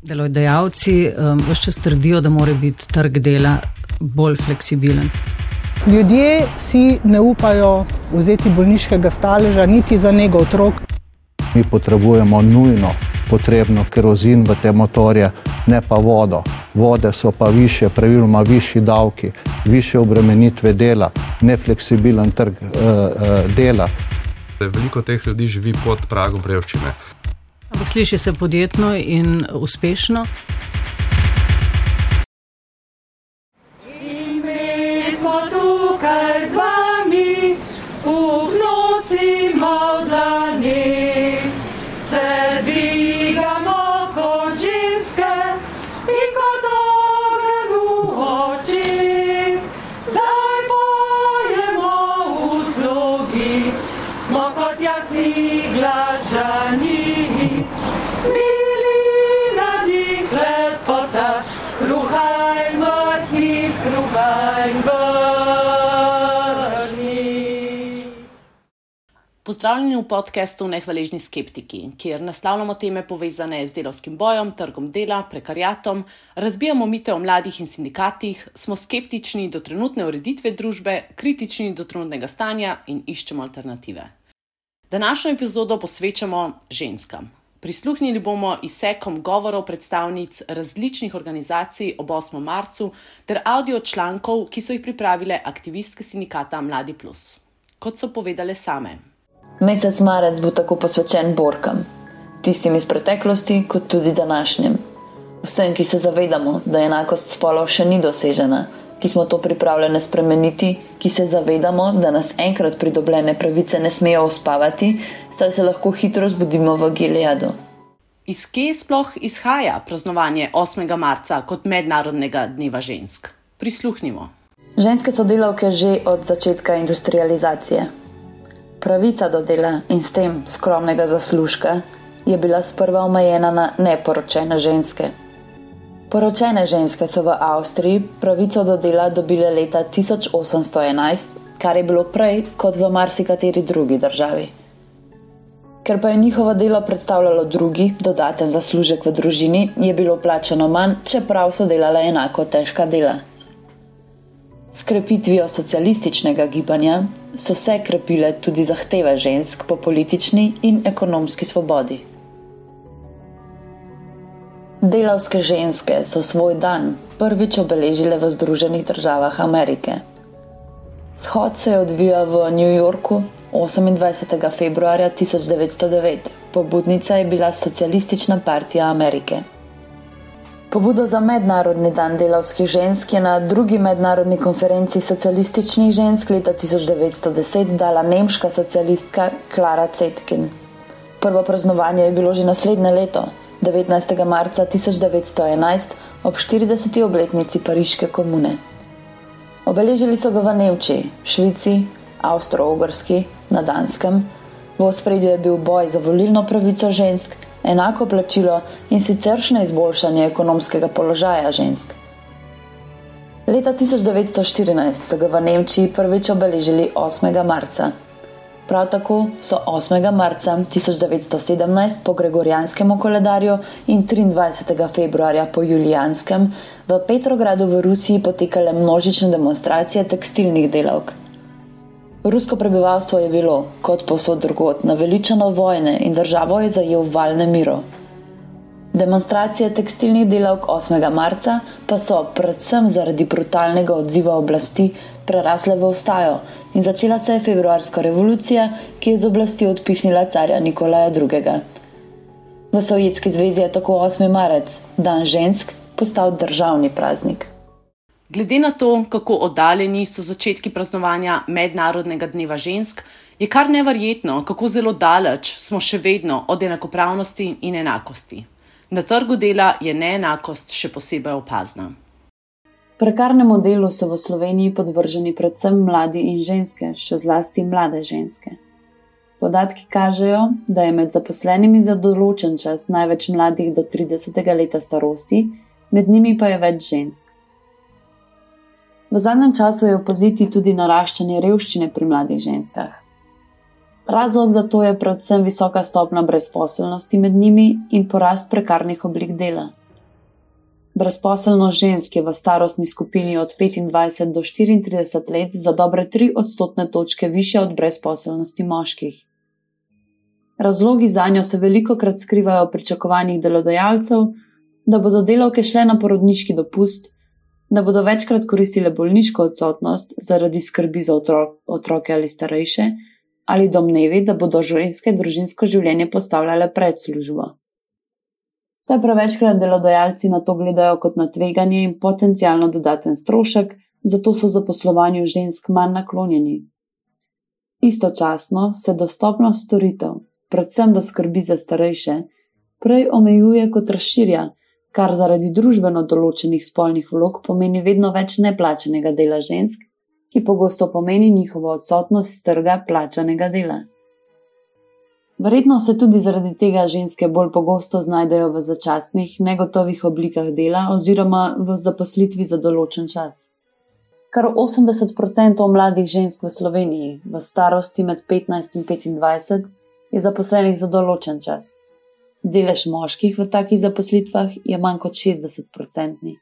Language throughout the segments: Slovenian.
Delodajalci ves čas trdijo, da mora biti trg dela bolj fleksibilen. Ljudje si ne upajo vzeti bolniškega staleža niti za nego otrok. Mi potrebujemo nujno potrebno kerozin v te motorje, ne pa vodo. Vode so pa više, praviloma višji davki, više obremenitve dela, nefleksibilen trg dela. Veliko teh ljudi živi pod pragom revščine. Ampak sliši se podjetno in uspešno. In mi smo tukaj z vami, nosimo v dlani, se dvigamo kot ženske in kot ogenj v očeh. Zdaj pojemo v slogi, smo kot jasni glas žanic. Mili nadih lepota, kruha in vrtnic, kruha in vrtnic. Pozdravljeni v podcastu Nehvaležni skeptiki, kjer naslavljamo teme povezane z delavskim bojem, trgom dela, prekariatom, razbijamo mite o mladih in sindikatih, smo skeptični do trenutne ureditve družbe, kritični do trenutnega stanja in iščemo alternative. Današnjo epizodo posvečamo ženskam. Prisluhnili bomo izsekom govorov predstavnic različnih organizacij ob 8. marcu ter audio člankov, ki so jih pripravile aktivistke sindikata Mladi Plus. Kot so povedale same. Mesec marec bo tako posvečen borkam, tistim iz preteklosti kot tudi današnjim. Vsem, ki se zavedamo, da enakost spolov še ni dosežena, ki smo to pripravljene spremeniti, ki se zavedamo, da nas enkrat pridobljene pravice ne smejo uspavati, saj se lahko hitro zbudimo v Gileadu. Iz kje sploh izhaja praznovanje 8. marca kot mednarodnega dneva žensk? Prisluhnimo. Ženske so delavke že od začetka industrializacije. Pravica do dela in s tem skromnega zaslužka je bila sprva omejena na neporočene ženske. Poročene ženske so v Avstriji pravico do dela dobile leta 1811, kar je bilo prej kot v marsikateri drugi državi. Ker pa je njihovo delo predstavljalo drugi, dodaten zaslužek v družini, je bilo plačano manj, čeprav so delale enako težka dela. S krepitvijo socialističnega gibanja so se krepile tudi zahteve žensk po politični in ekonomski svobodi. Delavske ženske so svoj dan prvič obeležile v Združenih državah Amerike. Shod se je odvijal v New Yorku 28. februarja 1909. Pobudnica je bila Socialistična partija Amerike. Pobudo za mednarodni dan delavskih žensk je na drugi mednarodni konferenci socialističnih žensk leta 1910 dala nemška socialistka Klara Zetkin. Prvo praznovanje je bilo že naslednje leto, 19. marca 1911, ob 40. obletnici Pariške komune. Obeležili so ga v Nemčiji, Švici, Avstro-Ogrski, na Danskem. V ospredju je bil boj za volilno pravico žensk, enako plačilo in siceršnje izboljšanje ekonomskega položaja žensk. Leta 1914 so ga v Nemčiji prvič obeležili 8. marca. Prav tako so 8. marca 1917 po gregorijanskemu koledarju in 23. februarja po julijanskem v Petrogradu v Rusiji potekale množične demonstracije tekstilnih delavk. Rusko prebivalstvo je bilo, kot povsod drugod, naveličano vojne in državo je zajel val nemirov. Demonstracije tekstilnih delavk 8. marca pa so, predvsem zaradi brutalnega odziva oblasti, prerasle v vstajo in začela se je februarska revolucija, ki je z oblasti odpihnila carja Nikolaja II. V Sovjetski zvezi je tako 8. marec, dan žensk, postal državni praznik. Glede na to, kako oddaljeni so začetki praznovanja mednarodnega dneva žensk, je kar neverjetno, kako zelo daleč smo še vedno od enakopravnosti in enakosti. Na trgu dela je neenakost še posebej opazna. Prekarnemu delu so v Sloveniji podvrženi predvsem mladi in ženske, še zlasti mlade ženske. Podatki kažejo, da je med zaposlenimi za določen čas največ mladih do 30. leta starosti, med njimi pa je več žensk. V zadnjem času je opaziti tudi naraščanje revščine pri mladih ženskah. Razlog za to je predvsem visoka stopnja brezposelnosti med njimi in porast prekarnih oblik dela. Brezposelnost žensk je v starostni skupini od 25 do 34 let za dobre 3 odstotne točke višja od brezposelnosti moških. Razlogi zanjo se velikokrat skrivajo v pričakovanjih delodajalcev, da bodo delavke šle na porodniški dopust, da bodo večkrat koristile bolniško odsotnost zaradi skrbi za otroke ali starejše, ali domnevi, da bodo ženske družinsko življenje postavljale pred službo. Vse prevečkrat delodajalci na to gledajo kot na tveganje in potencialno dodaten strošek, zato so zaposlovanju žensk manj naklonjeni. Istočasno se dostopnost storitev, predvsem do skrbi za starejše, prej omejuje kot razširja, kar zaradi družbeno določenih spolnih vlog pomeni vedno več neplačanega dela žensk, ki pogosto pomeni njihovo odsotnost s trga plačanega dela. Verjetno se tudi zaradi tega ženske bolj pogosto znajdejo v začasnih, negotovih oblikah dela oziroma v zaposlitvi za določen čas. Kar 80% mladih žensk v Sloveniji v starosti med 15 in 25 je zaposlenih za določen čas. Delež moških v takih zaposlitvah je manj kot 60%.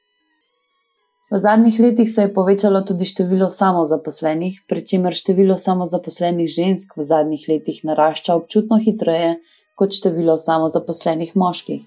V zadnjih letih se je povečalo tudi število samozaposlenih, pri čemer število samozaposlenih žensk v zadnjih letih narašča občutno hitreje kot število samozaposlenih moških.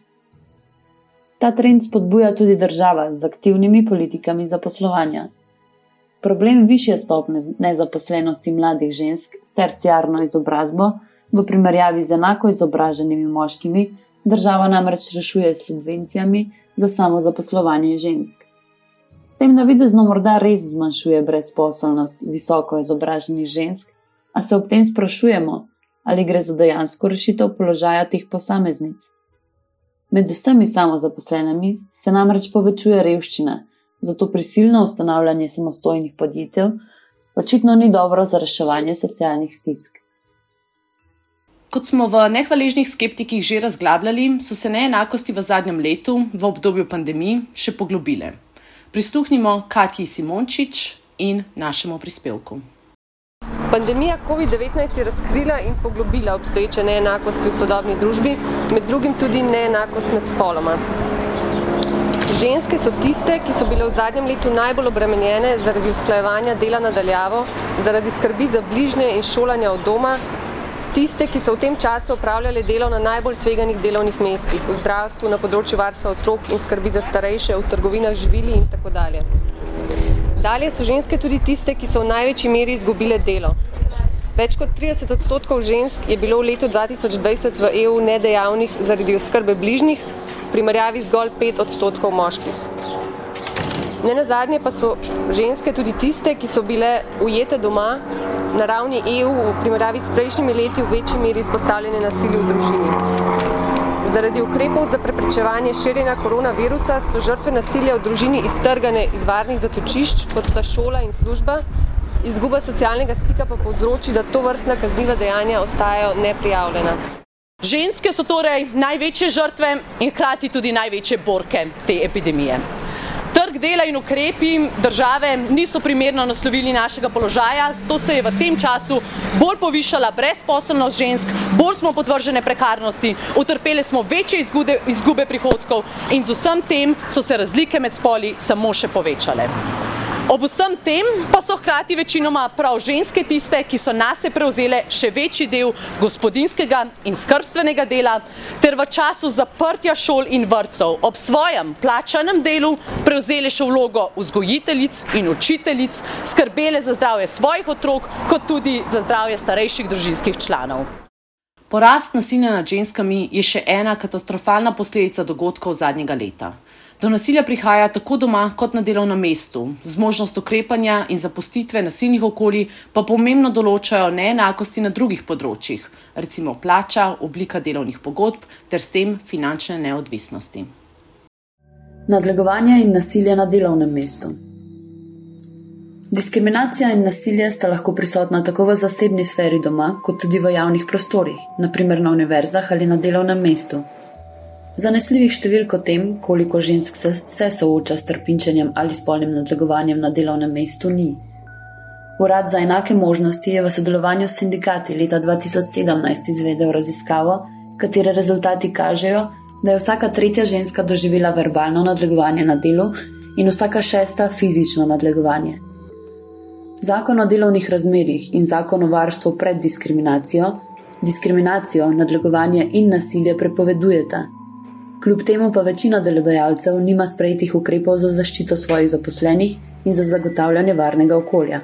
Ta trend spodbuja tudi država z aktivnimi politikami zaposlovanja. Problem višje stopnje nezaposlenosti mladih žensk s terciarno izobrazbo v primerjavi z enako izobraženimi moškimi država namreč rešuje s subvencijami za samozaposlovanje žensk. S tem navidezno morda res zmanjšuje brezposelnost visoko izobraženih žensk, a se ob tem sprašujemo, ali gre za dejansko rešitev položaja teh posameznic. Med vsemi samozaposlenimi se namreč povečuje revščina, zato prisilno ustanavljanje samostojnih podjetij očitno ni dobro za reševanje socialnih stisk. Kot smo v Nehvaležnih skeptikih že razglabljali, so se neenakosti v zadnjem letu, v obdobju pandemij, še poglobile. Prisluhnimo Katji Simončič in našemu prispevku. Pandemija COVID-19 je razkrila in poglobila obstoječe neenakosti v sodobni družbi, med drugim tudi neenakost med spoloma. Ženske so tiste, ki so bile v zadnjem letu najbolj obremenjene zaradi usklajevanja dela na daljavo, zaradi skrbi za bližnje in šolanja od doma, tiste, ki so v tem času opravljale delo na najbolj tveganih delovnih mestih, v zdravstvu, na področju varstva otrok in skrbi za starejše, v trgovinah živili in tako dalje. Dalje so ženske tudi tiste, ki so v največji meri izgubile delo. Več kot 30% žensk je bilo v letu 2020 v EU nedejavnih zaradi oskrbe bližnjih, v primerjavi zgolj 5% moških. Nenazadnje pa so ženske tudi tiste, ki so bile ujete doma na ravni EU v primerjavi s prejšnjimi leti v večji meri izpostavljene nasilju v družini. Zaradi ukrepov za preprečevanje širjenja koronavirusa so žrtve nasilja v družini iztrgane iz varnih zatočišč, kot sta šola in služba, izguba socialnega stika pa povzroči, da tovrstna kazniva dejanja ostajajo neprijavljena. Ženske so torej največje žrtve in hkrati tudi največje borke te epidemije. Trg dela in ukrepi države niso primerno naslovili našega položaja, zato se je v tem času bolj povišala brezposelnost žensk, bolj smo podvržene prekarnosti, utrpele smo večje izgube prihodkov in z vsem tem so se razlike med spoli samo še povečale. Ob vsem tem pa so hkrati večinoma prav ženske tiste, ki so nase prevzele še večji del gospodinjskega in skrbstvenega dela, ter v času zaprtja šol in vrtcev ob svojem plačanem delu prevzele še vlogo vzgojiteljic in učiteljic, skrbele za zdravje svojih otrok, kot tudi za zdravje starejših družinskih članov. Porast nasilja nad ženskami je še ena katastrofalna posledica dogodkov zadnjega leta. Do nasilja prihaja tako doma kot na delovnem mestu. Zmožnost ukrepanja in zapustitve nasilnih okolij pa pomembno določajo neenakosti na drugih področjih, recimo plača, oblika delovnih pogodb ter s tem finančne neodvisnosti. Nadlegovanje in nasilje na delovnem mestu. Diskriminacija in nasilje sta lahko prisotna tako v zasebni sferi doma, kot tudi v javnih prostorih, na primer na univerzah ali na delovnem mestu. Zanesljivih številk o tem, koliko žensk se sooča s trpinčenjem ali spolnim nadlegovanjem na delovnem mestu, ni. Urad za enake možnosti je v sodelovanju s sindikati leta 2017 izvedel raziskavo, katere rezultati kažejo, da je vsaka tretja ženska doživela verbalno nadlegovanje na delu in vsaka šesta fizično nadlegovanje. Zakon o delovnih razmerjih in zakon o varstvu pred diskriminacijo, nadlegovanje in nasilje prepovedujeta. Kljub temu pa večina delodajalcev nima sprejetih ukrepov za zaščito svojih zaposlenih in za zagotavljanje varnega okolja.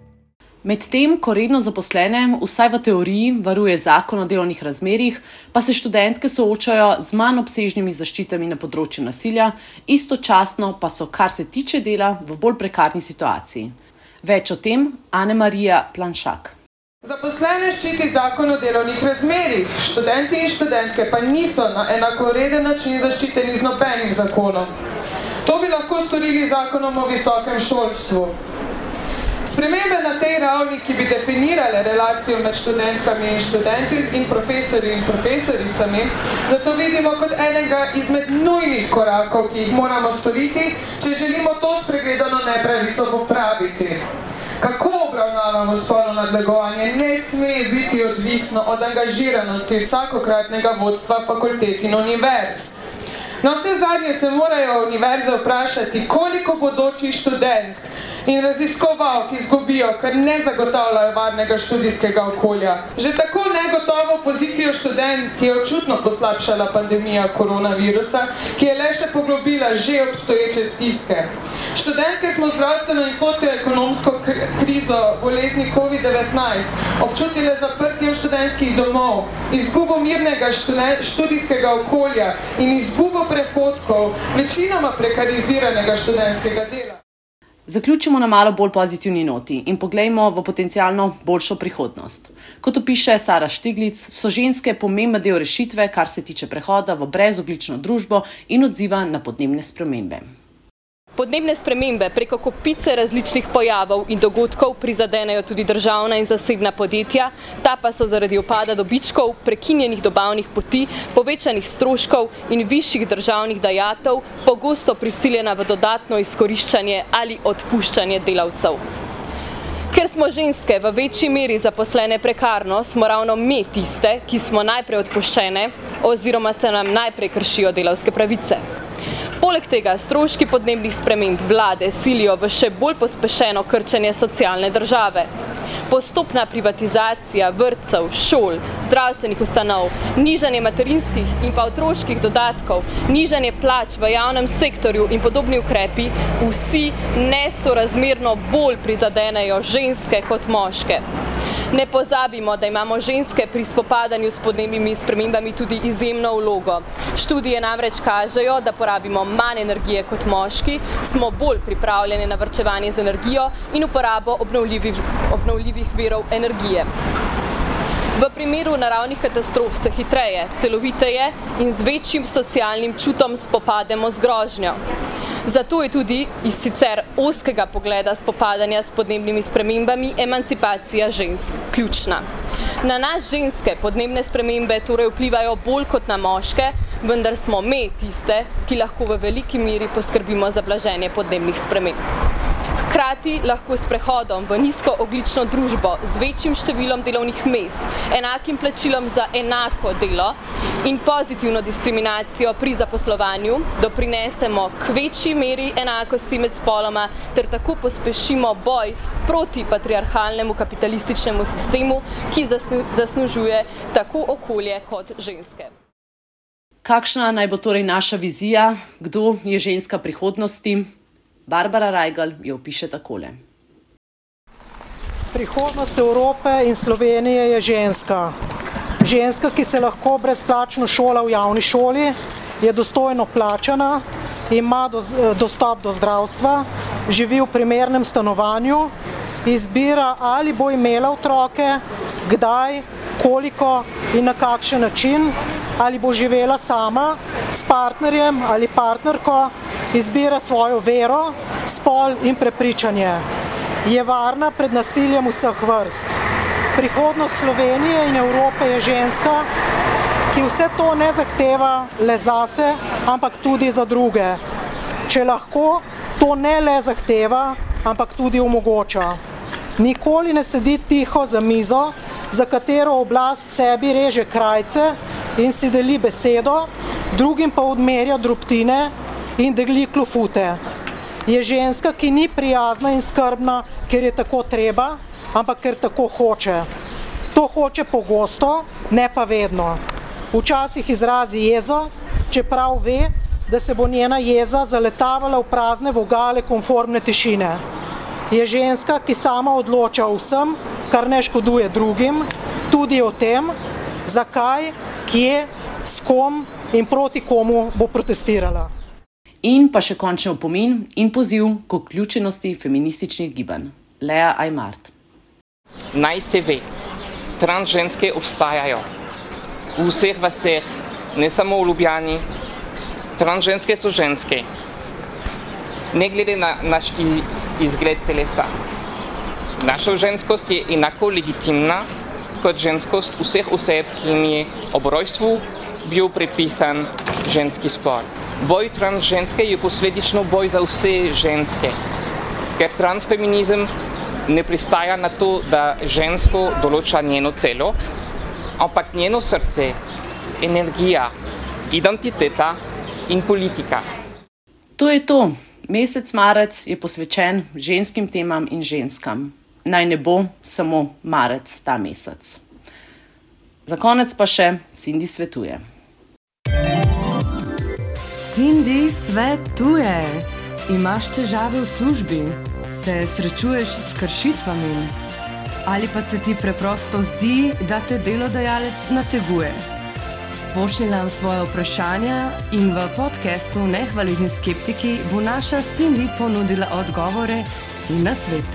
Medtem, ko redno zaposlene, vsaj v teoriji, varuje zakon o delovnih razmerjih, pa se študentke soočajo z manj obsežnimi zaščitami na področju nasilja, istočasno pa so, kar se tiče dela, v bolj prekarni situaciji. Več o tem Ane-Marija Planšak. Zaposlene ščiti zakon o delovnih razmerjih, študenti in študentke pa niso na enakovreden način zaščiteni z nobenim zakonom. To bi lahko storili zakonom o visokem šolstvu. Spremembe na tej ravni, ki bi definirale relacijo med študentkami in študenti in profesorji in profesoricami, zato vidimo kot enega izmed nujnih korakov, ki jih moramo storiti, če želimo to spregledano nepravico popraviti. Kako obravnavamo spolno nadlegovanje, ne sme biti odvisno od angažiranosti vsakokratnega vodstva fakultet in univerz. Na vse zadnje se morajo univerze vprašati, koliko bodočih študent in raziskovalk izgubijo, ker ne zagotavljajo varnega študijskega okolja. Že tako negotovo pozicijo študent, ki je očitno poslabšala pandemija koronavirusa, ki je le še poglobila že obstoječe stiske. Študentke smo zdravstveno in socioekonomsko krizo bolezni COVID-19 občutile zaprtje študentskih domov, izgubo mirnega študijskega okolja in izgubo prehodkov, večinoma prekariziranega študentskega dela. Zaključimo na malo bolj pozitivni noti in poglejmo v potencialno boljšo prihodnost. Kot opiše Sara Štiglic, so ženske pomemben del rešitve, kar se tiče prehoda v brezogljično družbo in odziva na podnebne spremembe. Podnebne spremembe preko kopice različnih pojavov in dogodkov prizadenejo tudi državna in zasebna podjetja, ta pa so zaradi upada dobičkov, prekinjenih dobavnih poti, povečanih stroškov in višjih državnih dajatev pogosto prisiljena v dodatno izkoriščanje ali odpuščanje delavcev. Ker smo ženske v večji meri zaposlene prekarno, smo ravno mi tiste, ki smo najprej odpuščene oziroma se nam najprej kršijo delavske pravice. Poleg tega stroški podnebnih sprememb vlade silijo v še bolj pospešeno krčenje socialne države. Postopna privatizacija vrtcev, šol, zdravstvenih ustanov, nižanje materinskih in pa otroških dodatkov, nižanje plač v javnem sektorju in podobni ukrepi vsi nesorazmerno bolj prizadenejo ženske kot moške. Ne pozabimo, da imamo ženske pri spopadanju s podnebnimi spremembami tudi izjemno vlogo. Študije namreč kažejo, da porabimo manj energije kot moški, smo bolj pripravljeni na varčevanje z energijo in uporabo obnovljivih virov energije. V primeru naravnih katastrof se hitreje, celoviteje in z večjim socialnim čutom spopademo z grožnjo. Zato je tudi iz sicer ozkega pogleda spopadanja s podnebnimi spremembami emancipacija žensk ključna. Na nas ženske podnebne spremembe torej vplivajo bolj kot na moške, vendar smo mi tiste, ki lahko v veliki meri poskrbimo za blaženje podnebnih sprememb. Hkrati lahko s prehodom v nizkoogljično družbo z večjim številom delovnih mest, enakim plačilom za enako delo in pozitivno diskriminacijo pri zaposlovanju doprinesemo k večji meri enakosti med spoloma ter tako pospešimo boj proti patriarhalnemu kapitalističnemu sistemu, ki zasnužuje tako okolje kot ženske. Kakšna naj bo torej naša vizija, kdo je ženska prihodnosti? Barbara Rajgal jo opiše takole. Prihodnost Evrope in Slovenije je ženska. Ženska, ki se lahko brezplačno šola v javni šoli, je dostojno plačana, ima dostop do zdravstva, živi v primernem stanovanju, izbira ali bo imela otroke, kdaj, koliko in na kakšen način, ali bo živela sama, s partnerjem ali partnerko, izbira svojo vero, spol in prepričanje. Je varna pred nasiljem vseh vrst. Prihodnost Slovenije in Evrope je ženska, ki vse to ne zahteva le zase, ampak tudi za druge. Če lahko, to ne le zahteva, ampak tudi omogoča. Nikoli ne sedi tiho za mizo, za katero oblast sebi reže krajce in si deli besedo, drugim pa odmerja drobtine in degli klofute. Je ženska, ki ni prijazna in skrbna, ker je tako treba, ampak ker tako hoče. To hoče pogosto, ne pa vedno. Včasih izrazi jezo, čeprav ve, da se bo njena jeza zaletavala v prazne vogale konformne tišine. Je ženska, ki sama odloča o vsem, kar ne škoduje drugim, tudi o tem, zakaj, kje, s kom in proti komu bo protestirala. In pa še končni opomin in poziv k vključenosti feminističnih gibanj. Lea Aymart. Naj se ve, trans ženske obstajajo. V vseh vaseh, ne samo v Ljubljani. Trans ženske so ženske. Ne glede na naš izgled telesa. Naša ženskost je enako legitimna kot ženskost vseh oseb, ki jim je ob rojstvu bil pripisan ženski spol. Boj trans ženske je posledično boj za vse ženske, ker transfeminizem ne pristaja na to, da žensko določa njeno telo, ampak njeno srce, energija, identiteta in politika. To je to. Mesec marec je posvečen ženskim temam in ženskam. Naj ne bo samo marec ta mesec. Za konec pa še Cindy svetuje. Cindy svetuje. Imaš težave v službi? Se srečuješ s kršitvami? Ali pa se ti preprosto zdi, da te delodajalec nateguje? Pošlji nam svoje vprašanja in v podcastu Nehvaležni skeptiki bo naša Cindy ponudila odgovore in nasvete.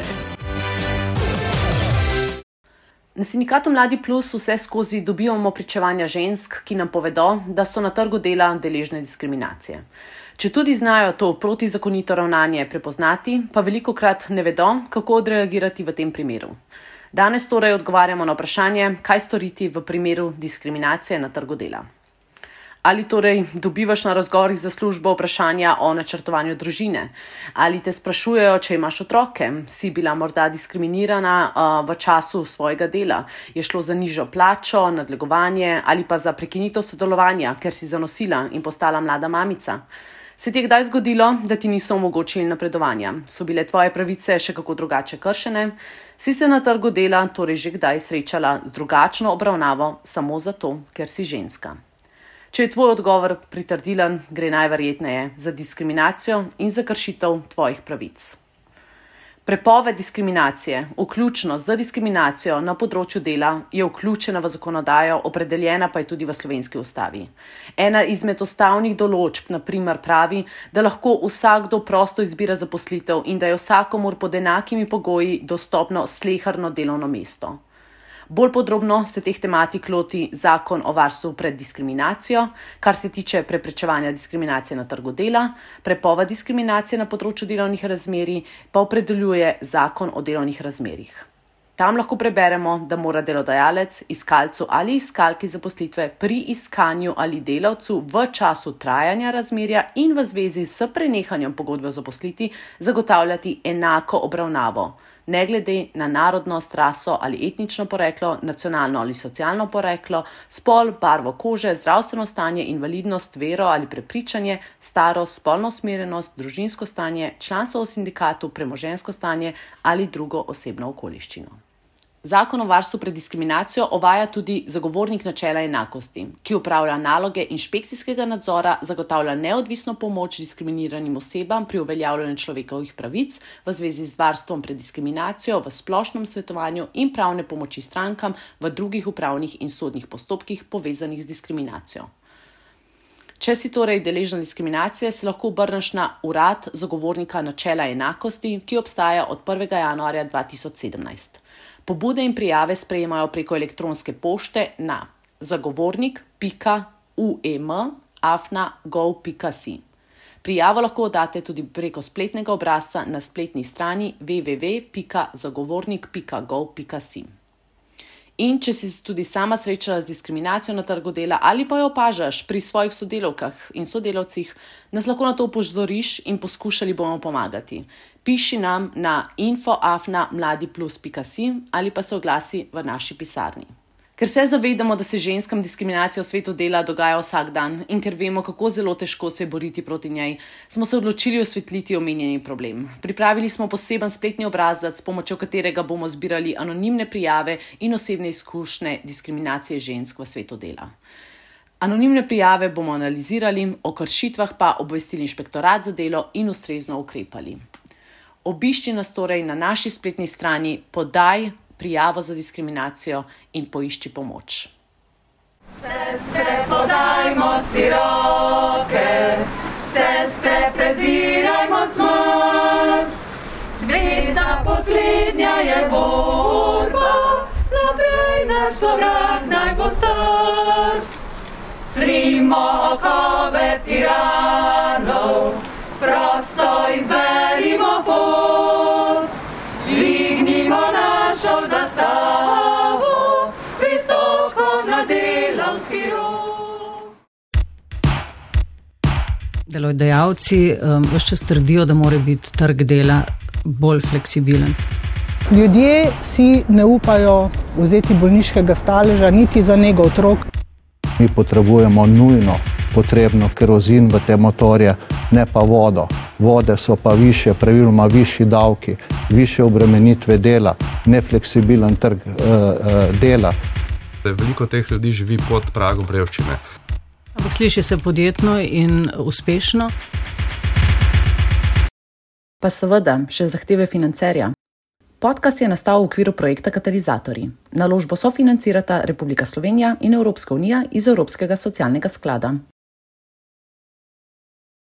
Na sindikatu Mladi Plus vse skozi dobivamo pričevanja žensk, ki nam povedo, da so na trgu dela deležne diskriminacije. Če tudi znajo to protizakonito ravnanje prepoznati, pa velikokrat ne vedo, kako odreagirati v tem primeru. Danes torej odgovarjamo na vprašanje, kaj storiti v primeru diskriminacije na trgu dela. Ali torej dobivaš na razgovorih za službo vprašanja o načrtovanju družine? Ali te sprašujejo, če imaš otroke? Si bila morda diskriminirana v času svojega dela? Je šlo za nižjo plačo, nadlegovanje ali pa za prekinitev sodelovanja, ker si zanosila in postala mlada mamica? Se ti je kdaj zgodilo, da ti niso omogočili napredovanja? So bile tvoje pravice še kako drugače kršene? Si se na trgu dela torej že kdaj srečala z drugačno obravnavo samo zato, ker si ženska? Če je tvoj odgovor pritrdilen, gre najverjetneje za diskriminacijo in za kršitev tvojih pravic. Prepoved diskriminacije, vključno z diskriminacijo na področju dela, je vključena v zakonodajo, opredeljena pa je tudi v slovenski ustavi. Ena izmed ustavnih določb, na primer, pravi, da lahko vsakdo prosto izbira zaposlitev in da je vsakomur pod enakimi pogoji dostopno sleherno delovno mesto. Bolj podrobno se teh tematik loti Zakon o varstvu pred diskriminacijo, kar se tiče preprečevanja diskriminacije na trgu dela, prepoved diskriminacije na področju delovnih razmerij pa opredeljuje Zakon o delovnih razmerjih. Tam lahko preberemo, da mora delodajalec iskalcu ali iskalki zaposlitve pri iskanju ali delavcu v času trajanja razmerja in v zvezi s prenehanjem pogodbe o zaposlitvi zagotavljati enako obravnavo, ne glede na narodnost, raso ali etnično poreklo, nacionalno ali socialno poreklo, spol, barvo kože, zdravstveno stanje, invalidnost, vero ali prepričanje, starost, spolno usmerjenost, družinsko stanje, članstvo v sindikatu, premoženjsko stanje ali drugo osebno okoliščino. Zakon o varstvu pred diskriminacijo uvaja tudi zagovornik načela enakosti, ki opravlja naloge inšpekcijskega nadzora, zagotavlja neodvisno pomoč diskriminiranim osebam pri uveljavljanju človekovih pravic v zvezi z varstvom pred diskriminacijo v splošnem svetovanju in pravne pomoči strankam v drugih upravnih in sodnih postopkih povezanih z diskriminacijo. Če si torej deležna diskriminacije, se lahko obrneš na urad zagovornika načela enakosti, ki obstaja od 1. januarja 2017. Pobude in prijave sprejemajo preko elektronske pošte na zagovornik.uem@gov.si. Prijavo lahko oddate tudi preko spletnega obrazca na spletni strani www.zagovornik.gov.si. In če si tudi sama srečala z diskriminacijo na trgu dela ali pa jo opažaš pri svojih sodelavkah in sodelavcih, nas lahko na to opozoriš in poskušali bomo pomagati. Piši nam na info@mladiplus.si ali pa se oglasi v naši pisarni. Ker se zavedamo, da se ženskam diskriminacija v svetu dela dogaja vsak dan in ker vemo, kako zelo težko se boriti proti njej, smo se odločili osvetliti omenjeni problem. Pripravili smo poseben spletni obrazec, s pomočjo katerega bomo zbirali anonimne prijave in osebne izkušnje diskriminacije žensk v svetu dela. Anonimne prijave bomo analizirali, o kršitvah pa obvestili inšpektorat za delo in ustrezno ukrepali. Obišči nas torej na naši spletni strani Podaj prijavo za diskriminacijo in poišči pomoč. Sestre, podajmo si roke, sestre, prezirajmo smrt. Sveta poslednja je borba, naprej naš sovrag naj bo star. Strimo okove tiranov, prosto izberimo pot. Dvignimo našo zastavo, visoko na delavski rok. Delodajalci ves čas trdijo, da mora biti trg dela bolj fleksibilen. Ljudje si ne upajo vzeti bolniškega staleža niti za nego otrok. Mi potrebujemo nujno potrebno kerozin v te motorje, ne pa vodo. Vode so pa više, praviloma višji davki, više obremenitve dela, nefleksibilen trg dela. Veliko teh ljudi živi pod pragom revščine. Ampak sliši se podjetno in uspešno. Pa seveda še zahteve financerja. Podcast je nastal v okviru projekta Katalizatorji. Naložbo sofinancirata Republika Slovenija in Evropska unija iz Evropskega socialnega sklada.